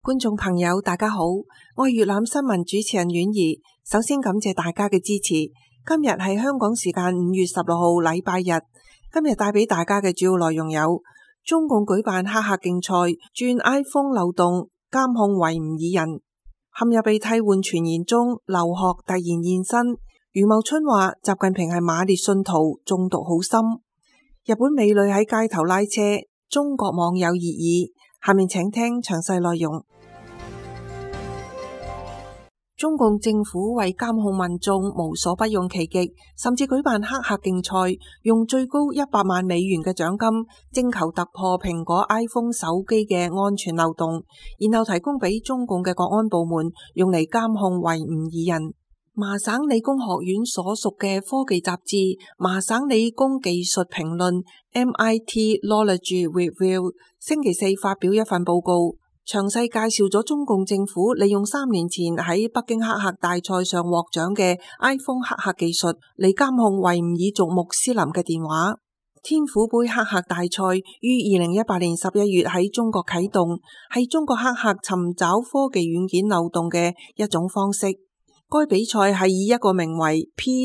觀眾朋友大家好，我係粵覽新聞主持人婉儀。首先感謝大家嘅支持。今日係香港時間5月16號禮拜日。今日帶俾大家嘅主要內容有：中共舉辦黑客競賽，鑽 iPhone 漏洞，監控維吾爾人；陷入被替換傳言中，劉鶴突然現身；余茂春話習近平係馬列信徒，中毒好深；日本美女喺街頭拉車，中國網友熱議。下面請聽詳細內容。中共政府為監控民眾無所不用其極，甚至舉辦黑客競賽，用最高100萬美元嘅獎金，徵求突破蘋果 iPhone 手機嘅安全漏洞，然後提供俾中共嘅國安部門用嚟監控維吾爾人。麻省理工學院所屬嘅科技雜誌《麻省理工技術評論》（MIT Knowledge Review） 星期四發表一份報告，詳細介紹咗中共政府利用3年前喺北京黑客大賽上獲獎嘅 iPhone 黑客技術嚟監控維吾爾族穆斯林嘅電話。天虎杯黑客大賽於2018年11月喺中國啟動，係中國黑客尋找科技軟件漏洞嘅一種方式。該比賽係以一個名為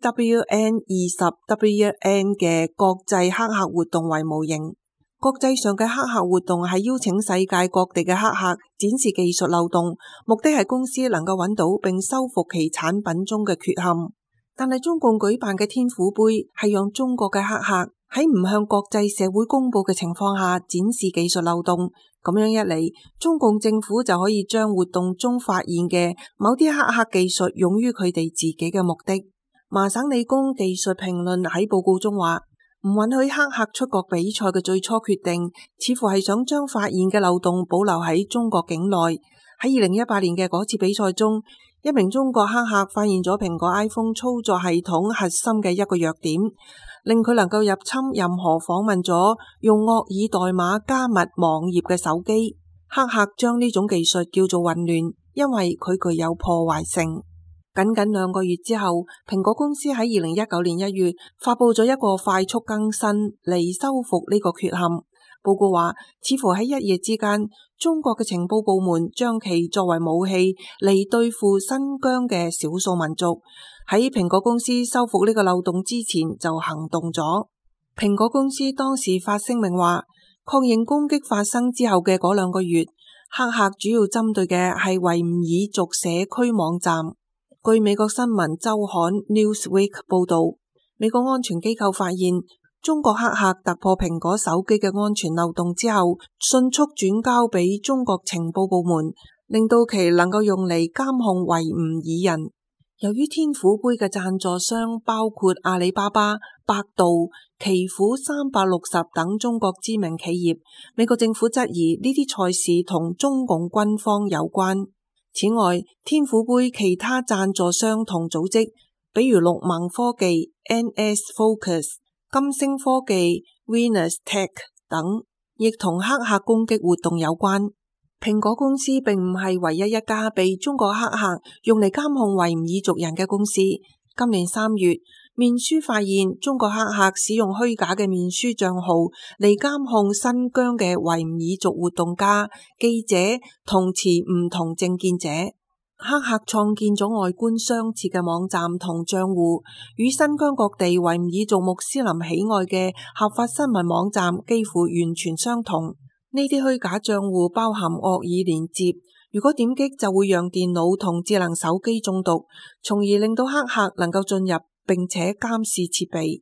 PWN20WN 嘅國際黑客活動為模型。國際上嘅黑客活動係邀請世界各地嘅黑客展示技術漏洞，目的係公司能夠揾到並修復其產品中嘅缺陷。但係中共舉辦嘅天虎杯係讓中國嘅黑客喺唔向國際社會公佈嘅情況下展示技術漏洞，咁樣一嚟，中共政府就可以將活動中發現嘅某啲黑客技術用於佢哋自己嘅目的。麻省理工技術評論喺報告中話，唔允許黑客出國比賽嘅最初決定，似乎係想將發現嘅漏洞保留喺中國境內。喺2018年嘅嗰次比賽中，一名中國黑客發現咗蘋果 iPhone 操作系統核心嘅一個弱點，令佢能夠入侵任何訪問咗用惡意代碼加密網頁嘅手機。黑客將呢種技術叫做混亂，因為佢具有破壞性。僅僅2個月之後，蘋果公司喺2019年1月發佈咗一個快速更新嚟修復呢個缺陷。報告話，似乎喺一夜之間，中國嘅情報部門將其作為武器嚟對付新疆嘅少數民族。喺蘋果公司修復呢個漏洞之前就行動咗。蘋果公司當時發聲明話，確認攻擊發生之後嘅嗰2個月，黑客主要針對嘅係維吾爾族社區網站。據美國新聞週刊 Newsweek 報道，美國安全機構發現中國黑客突破蘋果手機嘅安全漏洞之後，迅速轉交俾中國情報部門，令到其能夠用嚟監控維吾爾人。由於天虎杯嘅贊助商包括阿里巴巴、百度、奇虎360等中國知名企業，美國政府質疑呢啲賽事同中共軍方有關。此外，天虎杯其他贊助商同組織，比如陸盟科技、NS Focus、金星科技、Venus Tech 等，亦同黑客攻擊活動有關。蘋果公司並唔係唯一一家被中國黑客用嚟監控維吾爾族人嘅公司。今年3月，面書發現中國黑客使用虛假嘅面書賬號嚟監控新疆嘅維吾爾族活動家、記者同持唔同政見者。黑客創建咗外觀相似嘅網站同賬戶，與新疆各地維吾爾族穆斯林喜愛嘅合法新聞網站幾乎完全相同。呢啲虛假賬戶包含惡意連接，如果點擊就會讓電腦同智能手機中毒，從而令到黑客能夠進入並且監視設備。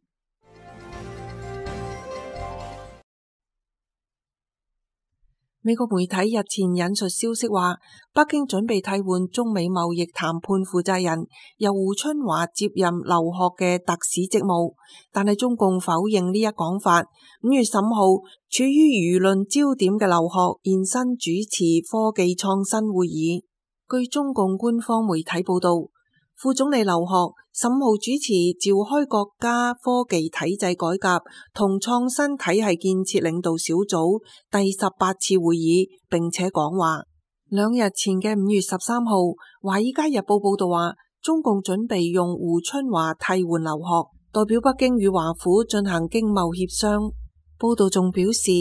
美國媒體日前引述消息話，北京準備替換中美貿易談判負責人，由胡春華接任劉鶴嘅特使職務，但係中共否認呢一講法。5月15號，處於輿論焦點嘅劉鶴現身主持科技創新會議。據中共官方媒體報道，副總理劉鶴15號主持召開國家科技體制改革同創新體系建設領導小組第18次會議，並且講話。2日前嘅5月13號，華爾街日報報道話，中共準備用胡春華替換劉鶴，代表北京與華府進行經貿協商。報道仲表示，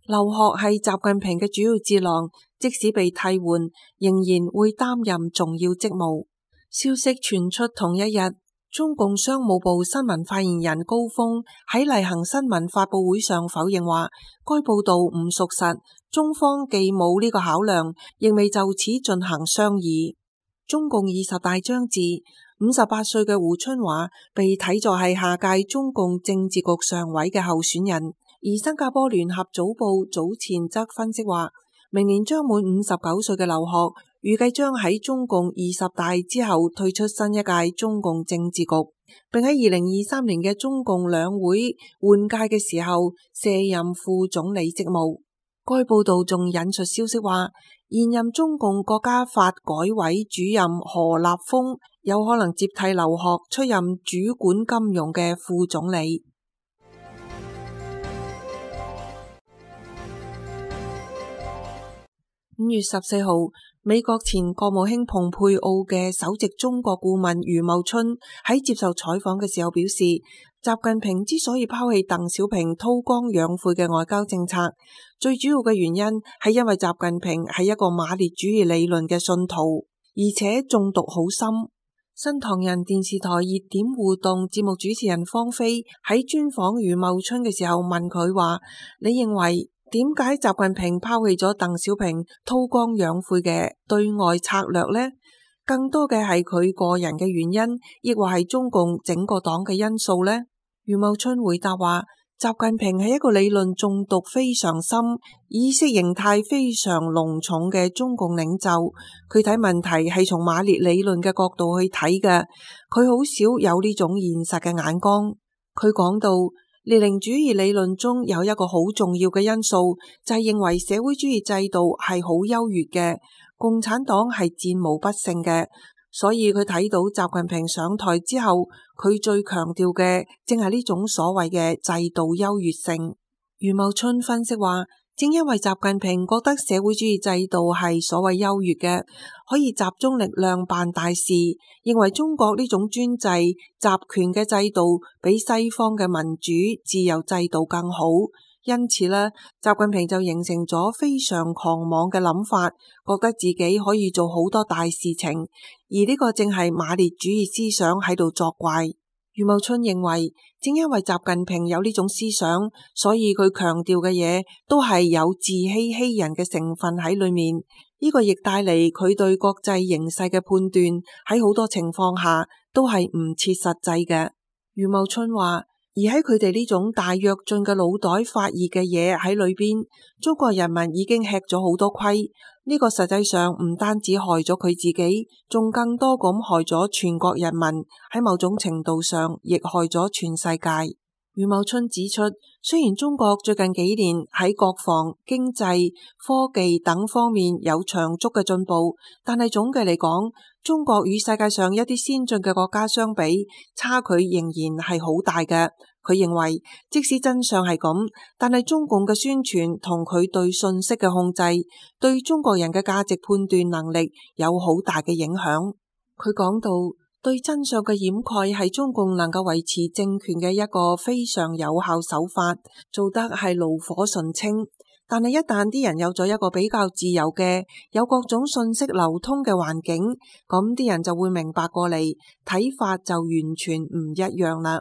留學係習近平嘅主要智囊，即使被替換，仍然會擔任重要職務。消息傳出同一日，中共商務部新聞發言人高峰喺例行新聞發佈會上否認話，該報道唔屬實，中方既冇呢個考量，亦未就此進行商議。中共20大將至，58歲嘅胡春華被睇作係下屆中共政治局常委嘅候選人。而新加坡聯合早報早前則分析話，明年將滿59歲嘅劉鶴預計將喺中共20大之後退出新一屆中共政治局，並喺2023年嘅中共兩會換屆嘅時候卸任副總理職務。該報道仲引述消息話，現任中共國家發改委主任何立峰有可能接替劉鶴出任主管金融嘅副總理。5月14號，美國前國務卿蓬佩奧嘅首席中國顧問余茂春喺接受採訪嘅時候表示，習近平之所以拋棄鄧小平韜光養晦嘅外交政策，最主要嘅原因係因為習近平係一個馬列主義理論嘅信徒，而且中毒好深。新唐人電視台熱點互動節目主持人方菲喺專訪余茂春嘅時候問佢話，你認為點解習近平拋棄咗鄧小平韜光養晦嘅對外策略呢？更多嘅係佢個人嘅原因，亦或係中共整個黨嘅因素呢？余茂春回答話，習近平係一個理論中毒非常深、意識形態非常濃重嘅中共領袖。佢睇問題係從馬列理論嘅角度去睇嘅，佢好少有呢種現實嘅眼光。佢講到，列寧主義理論中有一個好重要嘅因素，就係認為社會主義制度係好優越嘅，共產黨係戰無不勝嘅。所以佢睇到習近平上台之後，佢最強調嘅正係呢種所謂嘅制度優越性。余茂春分析話，正因為習近平覺得社會主義制度係所謂優越嘅，可以集中力量辦大事，認為中國呢種專制集權嘅制度比西方嘅民主自由制度更好，因此呢，習近平就形成咗非常狂妄嘅諗法，覺得自己可以做好多大事情，而呢個正係馬列主義思想喺度作怪。余茂春認為，正因為習近平有呢種思想，所以佢強調嘅嘢都係有自欺欺人嘅成分喺裏面。呢個亦帶嚟佢對國際形勢嘅判斷，喺好多情況下都係唔切實際嘅。余茂春話，而喺佢哋呢種大躍進嘅腦袋發熱嘅嘢喺裏邊，中國人民已經吃咗好多虧。呢個實際上唔單止害咗佢自己，仲更多咁害咗全國人民，喺某種程度上亦害咗全世界。余茂春指出，雖然中國最近幾年喺國防、經濟、科技等方面有長足嘅進步，但係總嘅嚟講，中國與世界上一啲先進嘅國家相比，差距仍然係好大嘅。佢認為，即使真相係咁，但係中共嘅宣傳同佢對信息嘅控制，對中國人嘅價值判斷能力有好大嘅影響。佢講到，對真相嘅掩蓋係中共能夠維持政權嘅一個非常有效手法，做得係爐火純青。但係一旦啲人有咗一個比較自由嘅、有各種信息流通嘅環境，咁啲人就會明白過嚟，睇法就完全唔一樣啦。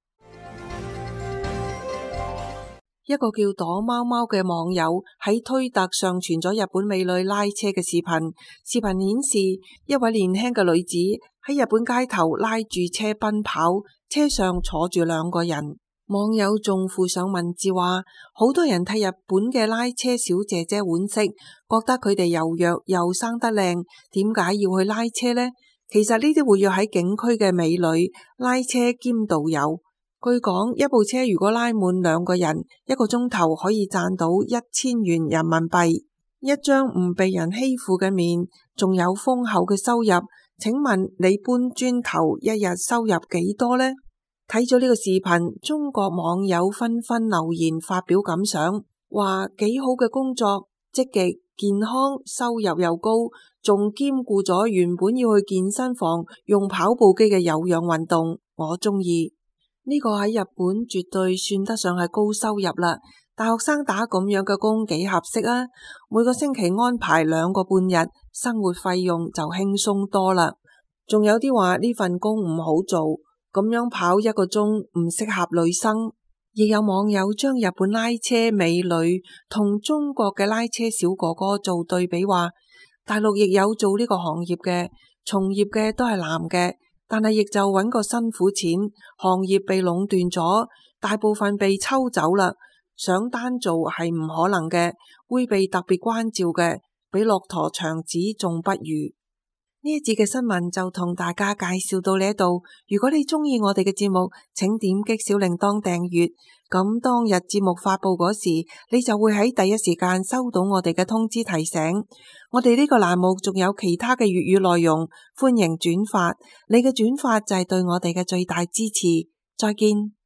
一個叫躲貓貓嘅網友喺推特上傳咗日本美女拉車嘅視頻，視頻顯示一位年輕嘅女子喺日本街頭拉住車奔跑，車上坐住2個人。網友仲附上文字話，好多人替日本嘅拉車小姐姐惋惜，覺得佢哋又弱又生得靚，點解要去拉車呢？其實呢啲活躍喺景區嘅美女拉車兼導遊。據講，一部車如果拉滿2個人，1個鐘頭可以賺到1000元人民幣。一張唔被人欺負嘅面，仲有豐厚嘅收入。請問你搬磚頭一日收入幾多呢？睇咗呢個視頻，中國網友紛紛留言發表感想，話幾好嘅工作，積極、健康，收入又高，仲兼顧咗原本要去健身房用跑步機嘅有氧運動，我中意。呢個喺日本絕對算得上係高收入啦， 大學生打咁樣嘅工幾合適啊？每個星期安排2個半日，生活費用就輕鬆多啦。仲有啲話呢份工唔好做，咁樣跑1個鐘唔適合女生。亦有網友將日本拉車美女同中國嘅拉車小哥哥做對比，話大陸亦有做呢個行業嘅，從業嘅都係男嘅，但係亦就揾個辛苦錢，行業被壟斷咗，大部分被抽走啦。想單做係唔可能嘅，會被特別關照嘅，比駱駝長子仲不如。呢一節嘅新聞就同大家介紹到呢度。如果你中意我哋嘅節目，請點擊小鈴鐺訂閱，咁當日節目發布嗰時，你就會喺第一時間收到我哋嘅通知提醒。我哋呢個欄目仲有其他嘅粵語內容，歡迎轉發，你嘅轉發就係對我哋嘅最大支持。再見。